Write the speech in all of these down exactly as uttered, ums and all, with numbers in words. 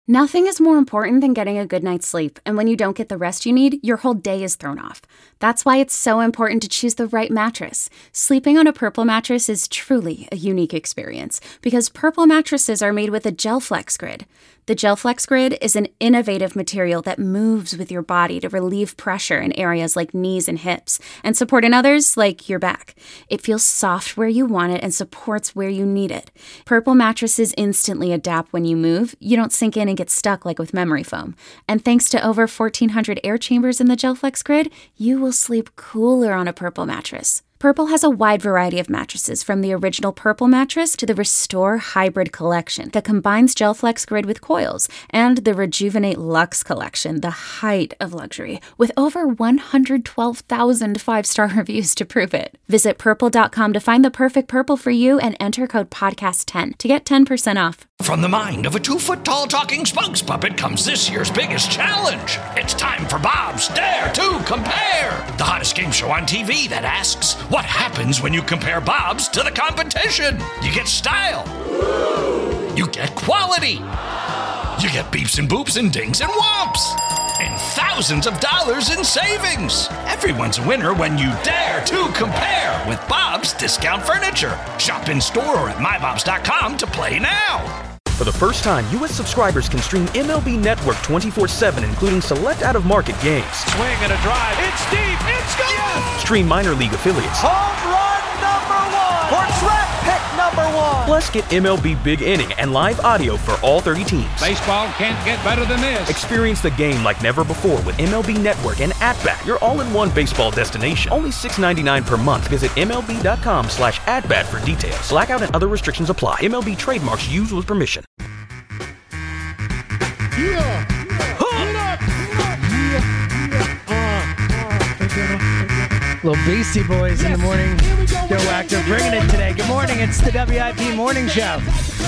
Nothing is more important than getting a good night's sleep, and when you don't get the rest you need, your whole day is thrown off. That's why it's so important to choose the right mattress. Sleeping on a Purple mattress is truly a unique experience, because Purple mattresses are made with a GelFlex Grid. The GelFlex Grid is an innovative material that moves with your body to relieve pressure in areas like knees and hips, and support in others like your back. It feels soft where you want it and supports where you need it. Purple mattresses instantly adapt when you move. You don't sink in and get stuck like with memory foam. And thanks to over fourteen hundred air chambers in the GelFlex Grid, you will sleep cooler on a Purple mattress. Purple has a wide variety of mattresses, from the original Purple mattress to the Restore Hybrid collection that combines GelFlex Grid with coils, and the Rejuvenate Luxe collection, the height of luxury, with over one hundred twelve thousand five-star reviews to prove it. Visit purple dot com to find the perfect Purple for you and enter code podcast ten to get ten percent off. From the mind of a two-foot-tall talking spokes puppet comes this year's biggest challenge. It's time for Bob's Dare to Compare, the hottest game show on T V that asks, what happens when you compare Bob's to the competition? You get style. You get quality. You get beeps and boops and dings and whomps. And thousands of dollars in savings. Everyone's a winner when you dare to compare with Bob's Discount Furniture. Shop in store or at my bobs dot com to play now. For the first time, U S subscribers can stream M L B Network twenty-four seven, including select out-of-market games. Swing and a drive. It's deep. It's gone. Yes. Stream minor league affiliates. Home run number one. Or draft pick number one. Plus, get M L B Big Inning and live audio for all thirty teams. Baseball can't get better than this. Experience the game like never before with M L B Network and At-Bat, your all-in-one baseball destination. Only six dollars and ninety-nine cents per month. Visit M L B dot com slash at-bat for details. Blackout and other restrictions apply. M L B trademarks used with permission. Yeah. Little Beastie Boys in the morning. Joe Wachter bringing it today. Good morning. It's the W I P Morning Show.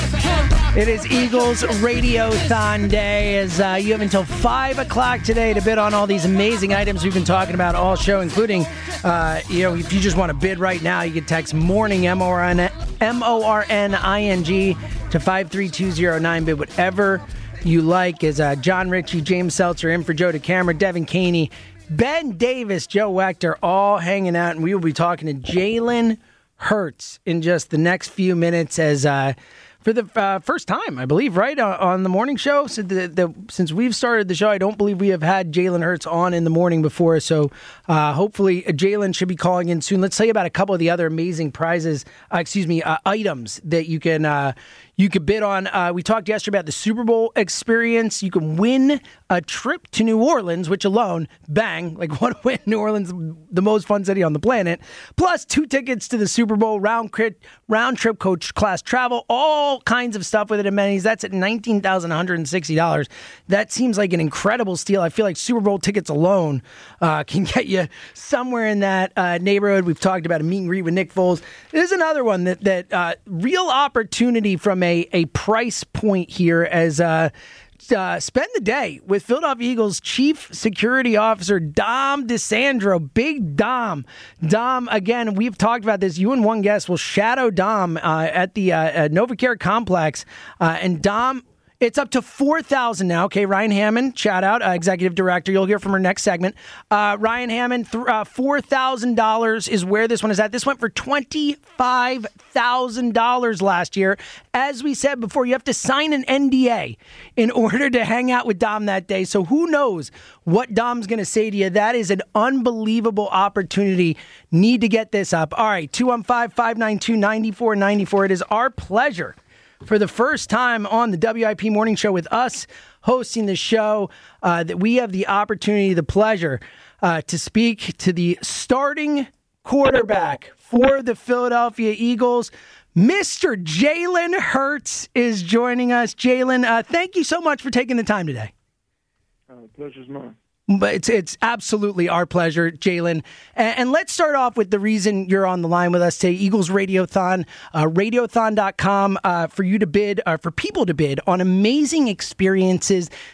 It is Eagles Radiothon Day, as uh, you have until five o'clock today to bid on all these amazing items we've been talking about all show, including, uh, you know, if you just want to bid right now, you can text MORNING, M O R N M O R N I N G, to five three two zero nine. Bid whatever you like. As uh, John Ritchie, James Seltzer, in for Joe DeCamera, Devin Caney, Ben Davis, Joe Wachter, all hanging out, and we will be talking to Jalen Hurts in just the next few minutes as uh, for the uh, first time, I believe, right, uh, on the morning show. So the, the, since we've started the show, I don't believe we have had Jalen Hurts on in the morning before, so uh, hopefully Jalen should be calling in soon. Let's tell you about a couple of the other amazing prizes, uh, excuse me, uh, items that you can uh, you could bid on. Uh, we talked yesterday about the Super Bowl experience. You can win a trip to New Orleans, which alone, bang, like what a win. New Orleans, the most fun city on the planet. Plus two tickets to the Super Bowl, round, crit, round trip coach class travel, all kinds of stuff with it, amenities. That's at nineteen thousand one hundred sixty dollars. That seems like an incredible steal. I feel like Super Bowl tickets alone uh, can get you somewhere in that uh, neighborhood. We've talked about a meet and greet with Nick Foles. There's another one that, that uh, real opportunity from a A, a price point here as uh, uh, spend the day with Philadelphia Eagles Chief Security Officer Dom DeSandro. Big Dom. Dom, again, we've talked about this. You and one guest will shadow Dom uh, at the uh, uh, NovaCare Complex. Uh, and Dom, it's up to four thousand dollars now. Okay, Ryan Hammond, shout out, uh, Executive Director. You'll hear from her next segment. Uh, Ryan Hammond, th- uh, four thousand dollars is where this one is at. This went for twenty-five thousand dollars last year. As we said before, you have to sign an N D A in order to hang out with Dom that day. So who knows what Dom's going to say to you. That is an unbelievable opportunity. Need to get this up. All right, two one five, five nine two, nine four nine four. It is our pleasure, for the first time on the W I P Morning Show with us hosting the show, uh, that we have the opportunity, the pleasure uh, to speak to the starting quarterback for the Philadelphia Eagles. Mister Jalen Hurts is joining us. Jalen, uh, thank you so much for taking the time today. Uh, pleasure's mine. But it's it's absolutely our pleasure, Jalen. And, and let's start off with the reason you're on the line with us today. Eagles Radiothon, uh, radiothon dot com, uh, for you to bid, uh, for people to bid on amazing experiences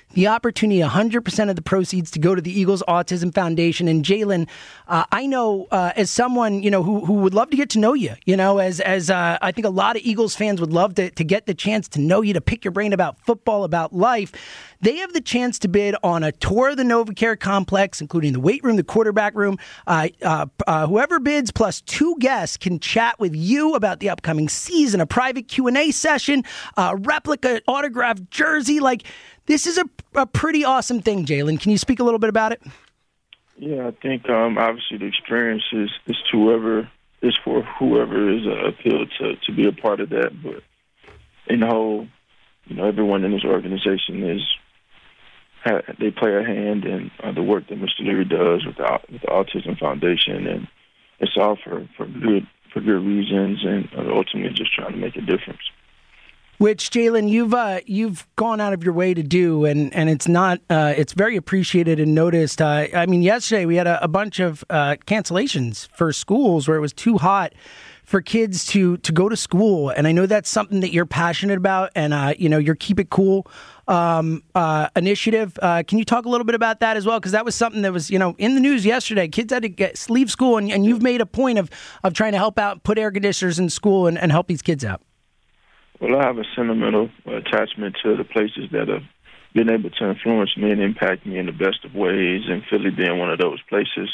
the opportunity, one hundred percent of the proceeds to go to the Eagles Autism Foundation. And Jalen, uh, I know uh, as someone, you know, who, who would love to get to know you, you know, as as uh, I think a lot of Eagles fans would love to, to get the chance to know you, to pick your brain about football, about life. They have the chance to bid on a tour of the NovaCare complex, including the weight room, the quarterback room. Uh, uh, uh, whoever bids plus two guests can chat with you about the upcoming season, a private Q and A session, a replica autographed jersey. Like, this is a, a pretty awesome thing, Jalen. Can you speak a little bit about it? Yeah, I think um, obviously the experience is, is to whoever is for whoever is uh, appealed to, to be a part of that. But in the whole, you know, everyone in this organization is they play a hand in uh, the work that Mister Leary does with the, with the Autism Foundation, and it's all for, for good for good reasons, and uh, ultimately just trying to make a difference. Which, Jalen, you've uh, you've gone out of your way to do, and, and it's not uh, it's very appreciated and noticed. Uh, I mean, yesterday we had a, a bunch of uh, cancellations for schools where it was too hot for kids to to go to school, and I know that's something that you're passionate about, and uh, you know, your Keep It Cool um, uh, initiative. Uh, can you talk a little bit about that as well? Because that was something that was, you know, in the news yesterday. Kids had to get, leave school, and, and you've made a point of of trying to help out, put air conditioners in school, and, and help these kids out. Well, I have a sentimental attachment to the places that have been able to influence me and impact me in the best of ways, and Philly being one of those places.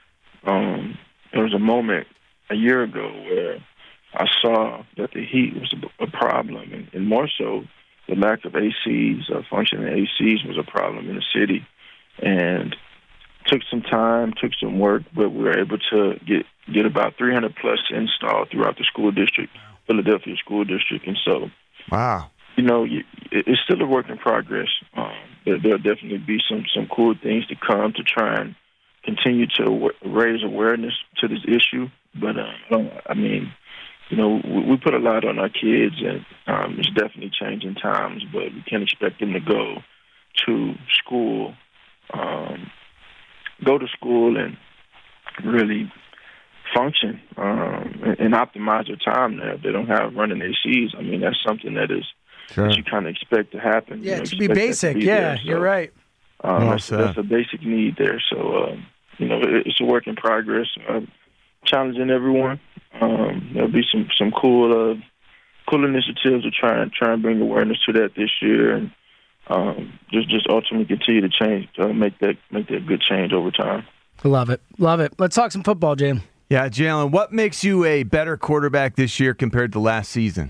Um, there was a moment a year ago where I saw that the heat was a, a problem, and, and more so the lack of A Cs, uh, functioning A Cs was a problem in the city. And took some time, took some work, but we were able to get, get about three hundred plus installed throughout the school district, Philadelphia School District. And so, wow, you know, it's still a work in progress. Um, there, there'll definitely be some, some cool things to come to try and continue to w- raise awareness to this issue. But, uh, I mean, you know, we, we put a lot on our kids, and um, it's definitely changing times, but we can't expect them to go to school, um, go to school and really function um, and, and optimize their time there. If they don't have running A Cs, I mean, that's something that is sure. that you kind of expect to happen. Yeah, you know, it should be basic. Be yeah, there. So, you're right. Um, well that's, that's a basic need there. So, um, you know, it, it's a work in progress. Uh, challenging everyone. Um, there'll be some, some cool uh, cool initiatives to try and try and bring awareness to that this year, and um, just just ultimately continue to change, to make that make that good change over time. Love it, love it. Let's talk some football, Jalen. Yeah, Jalen, what makes you a better quarterback this year compared to last season?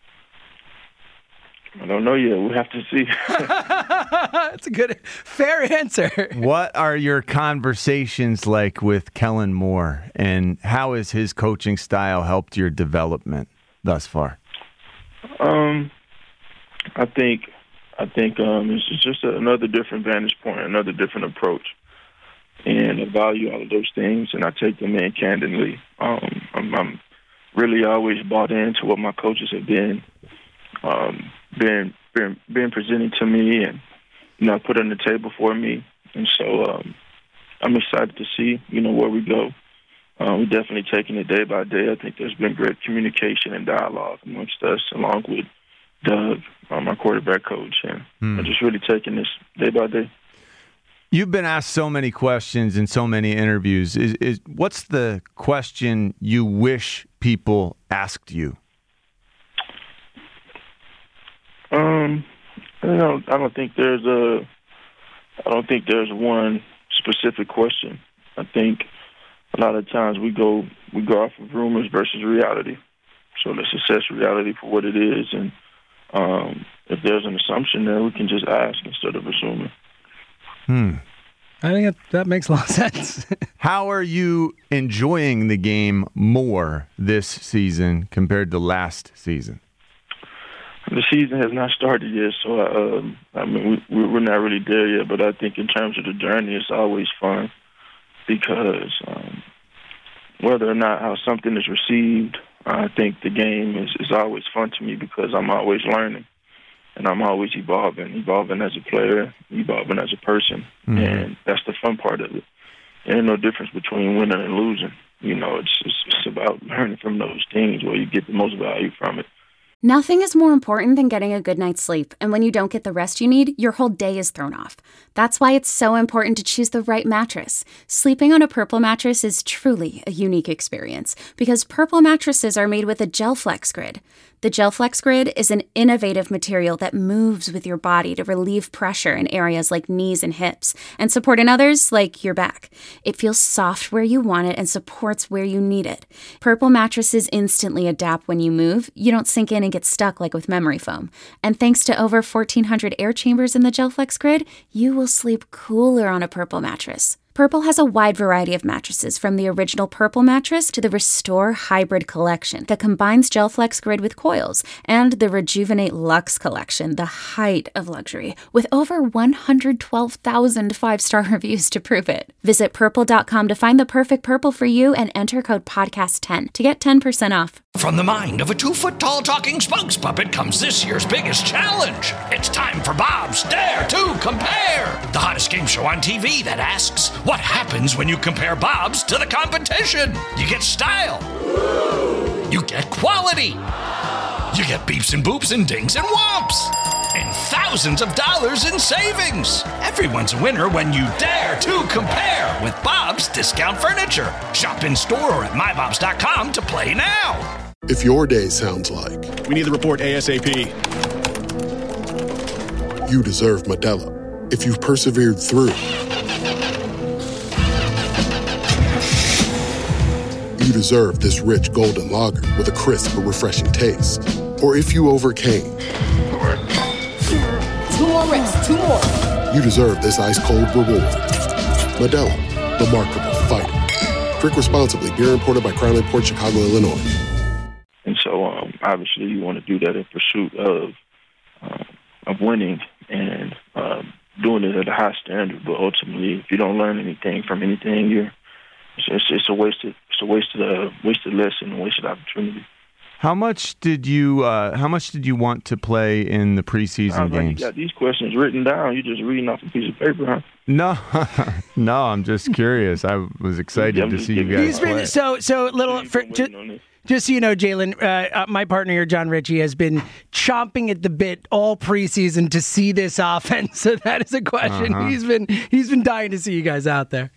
I don't know yet. We'll have to see. That's a good, fair answer. What are your conversations like with Kellen Moore, and how has his coaching style helped your development thus far? Um, I think, I think um, it's just another different vantage point, another different approach, and I value all of those things, and I take them in candidly. Um, I'm, I'm really always bought into what my coaches have been. Um, Been, been been presented to me, and you know, put on the table for me, and so um, I'm excited to see you know where we go. Uh, we're definitely taking it day by day. I think there's been great communication and dialogue amongst us, along with Doug, uh, my quarterback coach, and hmm. I'm just really taking this day by day. You've been asked so many questions in so many interviews. Is, is what's the question you wish people asked you? Um, I don't. I don't think there's a. I don't think there's one specific question. I think a lot of times we go we go off of rumors versus reality. So let's assess reality for what it is, and um, if there's an assumption there, we can just ask instead of assuming. Hmm. I think that, that makes a lot of sense. How are you enjoying the game more this season compared to last season? The season has not started yet, so um, I mean we, we're not really there yet. But I think in terms of the journey, it's always fun because um, whether or not how something is received, I think the game is, is always fun to me because I'm always learning and I'm always evolving, evolving as a player, evolving as a person, mm-hmm. and that's the fun part of it. There's no difference between winning and losing. You know, it's, it's it's about learning from those things where you get the most value from it. Nothing is more important than getting a good night's sleep, and when you don't get the rest you need, your whole day is thrown off. That's why it's so important to choose the right mattress. Sleeping on a Purple mattress is truly a unique experience because Purple mattresses are made with a GelFlex Grid. The GelFlex Grid is an innovative material that moves with your body to relieve pressure in areas like knees and hips and support in others like your back. It feels soft where you want it and supports where you need it. Purple mattresses instantly adapt when you move. You don't sink in and get stuck like with memory foam. And thanks to over fourteen hundred air chambers in the GelFlex Grid, you will sleep cooler on a Purple mattress. Purple has a wide variety of mattresses, from the original Purple mattress to the Restore Hybrid collection that combines GelFlex Grid with coils, and the Rejuvenate Luxe collection, the height of luxury, with over one hundred twelve thousand five-star reviews to prove it. Visit purple dot com to find the perfect Purple for you and enter code podcast ten to get ten percent off. From the mind of a two-foot-tall talking spokes puppet comes this year's biggest challenge. It's time for Bob's Dare to Compare, the hottest game show on T V that asks, what happens when you compare Bob's to the competition? You get style. You get quality. You get beeps and boops and dings and whomps. And thousands of dollars in savings. Everyone's a winner when you dare to compare with Bob's Discount Furniture. Shop in store or at my bobs dot com to play now. If your day sounds like, we need the report ASAP, you deserve Modelo. If you've persevered through, you deserve this rich golden lager with a crisp but refreshing taste. Or if you overcame, two more reps, two more. You deserve this ice-cold reward. Modelo, the Remarkable Fighter. Drink responsibly. Beer imported by Crown Imports, Chicago, Illinois. And so, um, obviously, you want to do that in pursuit of uh, of winning and uh, doing it at a high standard. But ultimately, if you don't learn anything from anything, you're it's, it's a wasted it's a wasted uh, wasted lesson, a wasted opportunity. How much did you uh, How much did you want to play in the preseason like games? You got these questions written down. You're just reading off a piece of paper, huh? No, no. I'm just curious. I was excited yeah, to see you guys He's been, play. So, so little. For, just, just so you know, Jalen, uh, uh, my partner here, John Ritchie, has been chomping at the bit all preseason to see this offense. So that is a question. Uh-huh. He's been he's been dying to see you guys out there.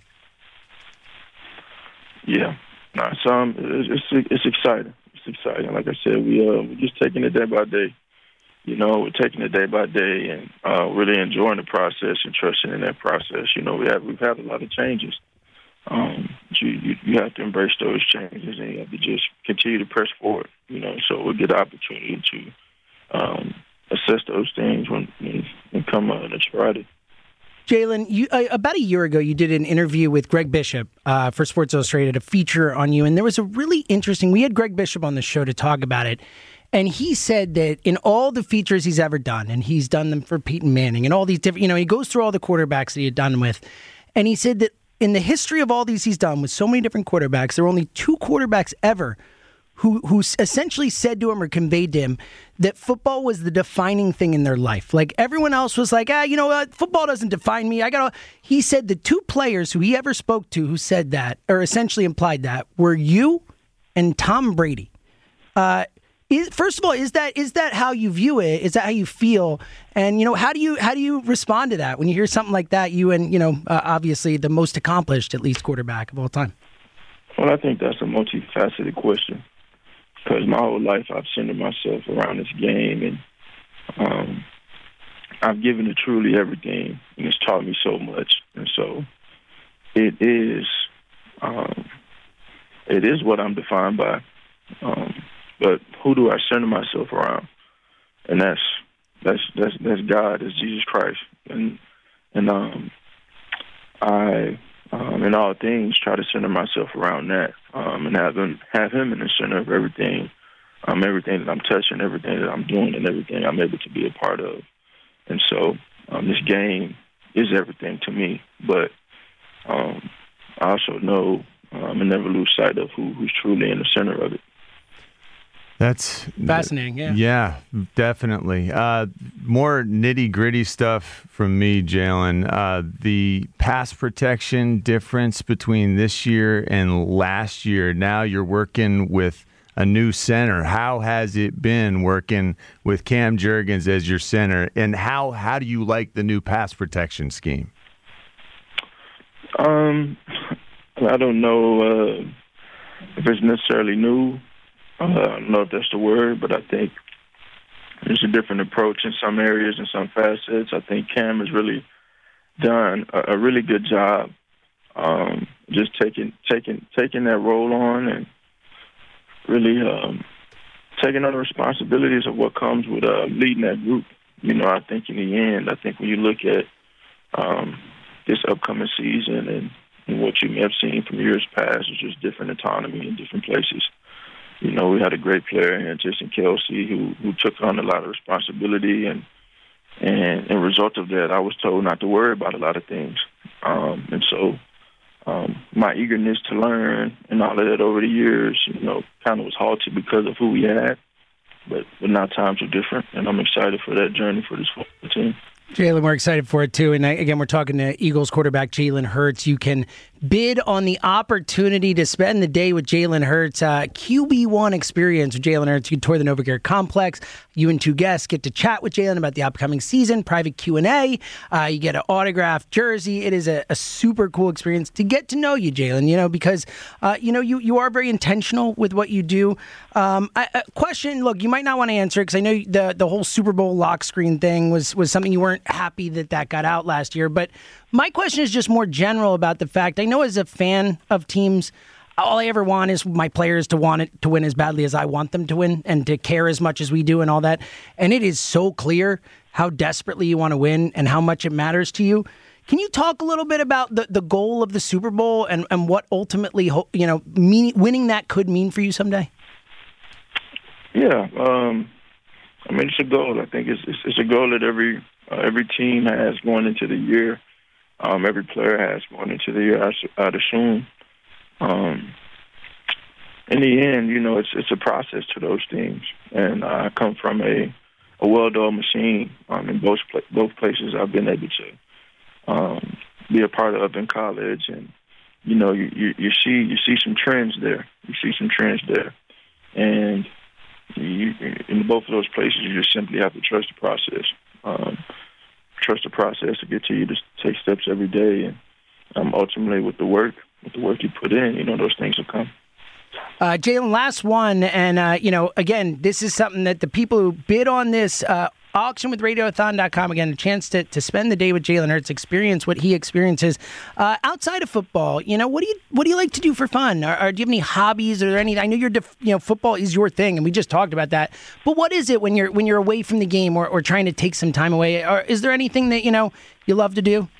Yeah, no, it's um, it's it's exciting. It's exciting. Like I said, we uh, we're just taking it day by day. You know, we're taking it day by day and uh, really enjoying the process and trusting in that process. You know, we have we've had a lot of changes. Um, you, you you have to embrace those changes and you have to just continue to press forward. You know, so we'll get the opportunity to um, assess those things when when, when come uh, next Friday. Jalen, you, uh, about a year ago, you did an interview with Greg Bishop uh, for Sports Illustrated, a feature on you, and there was a really interesting. We had Greg Bishop on the show to talk about it, and he said that in all the features he's ever done, and he's done them for Peyton Manning and all these different, you know, he goes through all the quarterbacks that he had done with, and he said that in the history of all these he's done with so many different quarterbacks, there were only two quarterbacks ever who who essentially said to him or conveyed to him that football was the defining thing in their life. Like everyone else was like, ah, you know what, football doesn't define me. I got. He said the two players who he ever spoke to who said that, or essentially implied that, were you and Tom Brady. Uh, is, first of all, is that is that how you view it? Is that how you feel? And you know, how do you how do you respond to that when you hear something like that? You and you know, uh, obviously the most accomplished, at least, quarterback of all time. Well, I think that's a multifaceted question. Because my whole life I've centered myself around this game, and um, I've given it truly everything, and it's taught me so much. And so it is, um, it is what I'm defined by. Um, but who do I center myself around? And that's that's that's that's God, that's Jesus Christ, and and um, I. Um, in all things, try to center myself around that um, and have him, have him in the center of everything, um, everything that I'm touching, everything that I'm doing, and everything I'm able to be a part of. And so um, this game is everything to me, but um, I also know um, and never lose sight of who, who's truly in the center of it. That's fascinating. Yeah, yeah, definitely. Uh, more nitty gritty stuff from me, Jalen. Uh, the pass protection difference between this year and last year. Now you're working with a new center. How has it been working with Cam Jurgens as your center, and how how do you like the new pass protection scheme? Um, I don't know uh, if it's necessarily new. Uh, I don't know if that's the word, but I think there's a different approach in some areas and some facets. I think Cam has really done a, a really good job, um, just taking taking taking that role on and really um, taking on the responsibilities of what comes with uh, leading that group. You know, I think in the end, I think when you look at um, this upcoming season and, and what you may have seen from years past, it's just different autonomy in different places. You know, we had a great player in Jason Kelce who, who took on a lot of responsibility, and and as a result of that, I was told not to worry about a lot of things. Um, and so um, my eagerness to learn and all of that over the years, you know, kind of was halted because of who we had. But, but now times are different, and I'm excited for that journey for this football team. Jalen, we're excited for it, too. And again, we're talking to Eagles quarterback Jalen Hurts. You can bid on the opportunity to spend the day with Jalen Hurts. Uh, Q B one experience with Jalen Hurts. You can tour the NovaCare Complex. You and two guests get to chat with Jalen about the upcoming season, private Q and A. Uh, you get an autographed jersey. It is a, a super cool experience to get to know you, Jalen, you know, because, uh, you know, you, you are very intentional with what you do. Um, I, a question, look, you might not want to answer it because I know the, the whole Super Bowl lock screen thing was, was something you weren't happy that that got out last year. But my question is just more general about the fact, I know as a fan of teams, all I ever want is my players to want it to win as badly as I want them to win and to care as much as we do and all that. And it is so clear how desperately you want to win and how much it matters to you. Can you talk a little bit about the, the goal of the Super Bowl and, and what ultimately, you know, mean, winning that could mean for you someday? Yeah. Um, I mean, it's a goal. I think it's, it's, it's a goal that every uh, every team has going into the year. Um, every player has going into the year, I, I'd assume. Um, in the end, you know, it's it's a process to those things. And I come from a, a well-oiled machine um, in both both places I've been able to um, be a part of in college. And, you know, you, you, you see you see some trends there. You see some trends there. And you, in both of those places, you just simply have to trust the process. Um, trust the process to get to you to take steps every day. And um, ultimately with the work, with the work you put in, you know, those things will come. Uh, Jalen, last one. And, uh, you know, again, this is something that the people who bid on this uh, auction with radiothon dot com, again, a chance to, to spend the day with Jalen Hurts, experience what he experiences. Uh, outside of football, you know, what do you what do you like to do for fun? Or, or do you have any hobbies or anything? I know you're, def, you know, football is your thing, and we just talked about that. But what is it when you're when you're away from the game or, or trying to take some time away? Or is there anything that, you know, you love to do?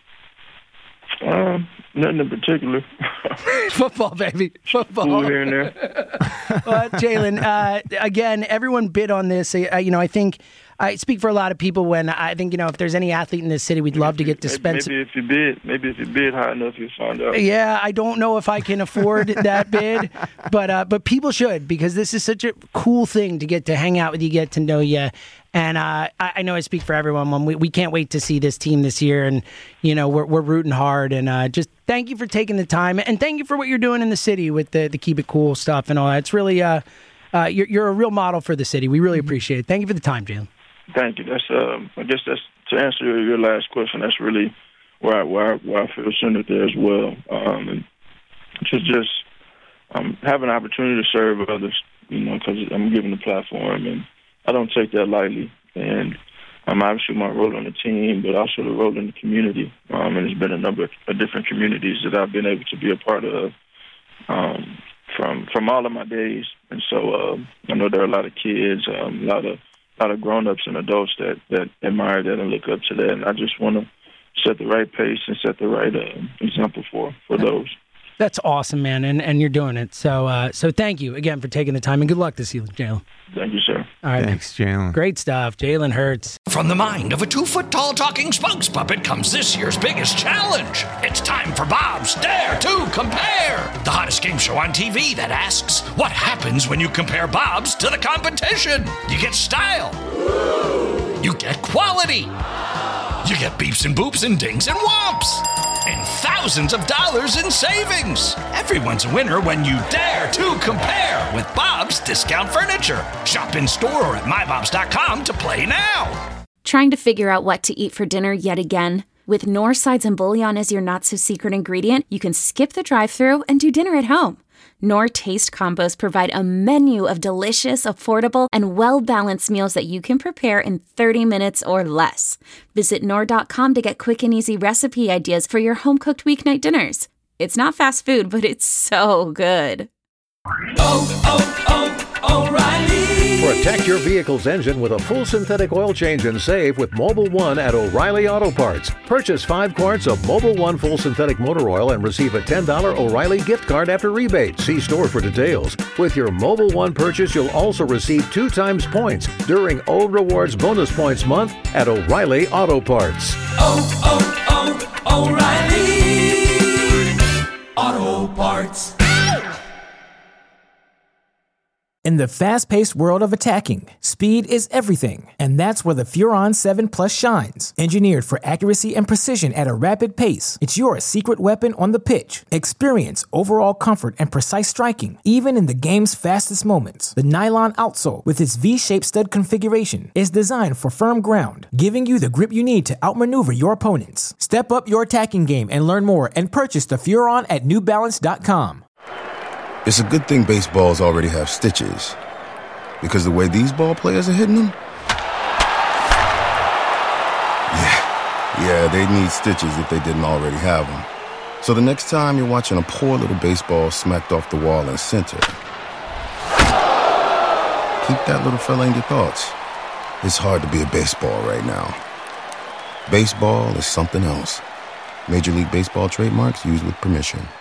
Um, nothing in particular. Football, baby. Football. School here and there. Well, Jalen, uh, again, everyone bid on this. Uh, you know, I think I speak for a lot of people when I think, you know, if there's any athlete in this city, we'd love to get to spend. Maybe, maybe if you bid, maybe if you bid high enough, you'll find out. Yeah, I don't know if I can afford that bid, but uh, but people should, because this is such a cool thing to get to hang out with you, get to know you. And uh, I, I know I speak for everyone when we, we can't wait to see this team this year, and you know we're we're rooting hard. And uh, just thank you for taking the time, and thank you for what you're doing in the city with the the Keep It Cool stuff and all that. It's really uh, uh you're you're a real model for the city. We really appreciate it. Thank you for the time, Jalen. Thank you. That's um, I guess that's to answer your last question. That's really where I, where I, where I feel centered there as well. Um, and just just um, have an opportunity to serve others, you know, because I'm given the platform, and I don't take that lightly. And um, obviously my role on the team, but also the role in the community. Um, and there's been a number of different communities that I've been able to be a part of um, from from all of my days. And so um, I know there are a lot of kids, um, a lot of a lot of grown-ups and adults that, that admire that and look up to that. And I just want to set the right pace and set the right uh, example for, for those. That's awesome, man, and and you're doing it. So uh, so thank you again for taking the time, and good luck this season, Jalen. Thank you, sir. All right, thanks, Jalen. Great stuff, Jalen Hurts. From the mind of a two-foot-tall talking spokes puppet comes this year's biggest challenge. It's time for Bob's Dare to Compare, the hottest game show on T V that asks, what happens when you compare Bob's to the competition? You get style. You get quality. You get beeps and boops and dings and whomps. And and thousands of dollars in savings. Everyone's a winner when you dare to compare with Bob's Discount Furniture. Shop in store or at my bobs dot com to play now. Trying to figure out what to eat for dinner yet again? With Knorr sides and bouillon as your not-so-secret ingredient, you can skip the drive-thru and do dinner at home. Knorr Taste Combos provide a menu of delicious, affordable, and well-balanced meals that you can prepare in thirty minutes or less. Visit Knorr dot com to get quick and easy recipe ideas for your home-cooked weeknight dinners. It's not fast food, but it's so good. Oh, oh, oh, O'Reilly! Protect your vehicle's engine with a full synthetic oil change and save with Mobil one at O'Reilly Auto Parts. Purchase five quarts of Mobil one full synthetic motor oil and receive a ten dollars O'Reilly gift card after rebate. See store for details. With your Mobil one purchase, you'll also receive two times points during O Rewards Bonus Points Month at O'Reilly Auto Parts. Oh, oh, oh, O'Reilly Auto Parts. In the fast-paced world of attacking, speed is everything, and that's where the Furon seven Plus shines. Engineered for accuracy and precision at a rapid pace, it's your secret weapon on the pitch. Experience overall comfort and precise striking, even in the game's fastest moments. The nylon outsole, with its V-shaped stud configuration, is designed for firm ground, giving you the grip you need to outmaneuver your opponents. Step up your attacking game and learn more and purchase the Furon at new balance dot com. It's a good thing baseballs already have stitches, because the way these ball players are hitting them, yeah, yeah, they need stitches if they didn't already have them. So the next time you're watching a poor little baseball smacked off the wall in center, keep that little fella in your thoughts. It's hard to be a baseball right now. Baseball is something else. Major League Baseball trademarks used with permission.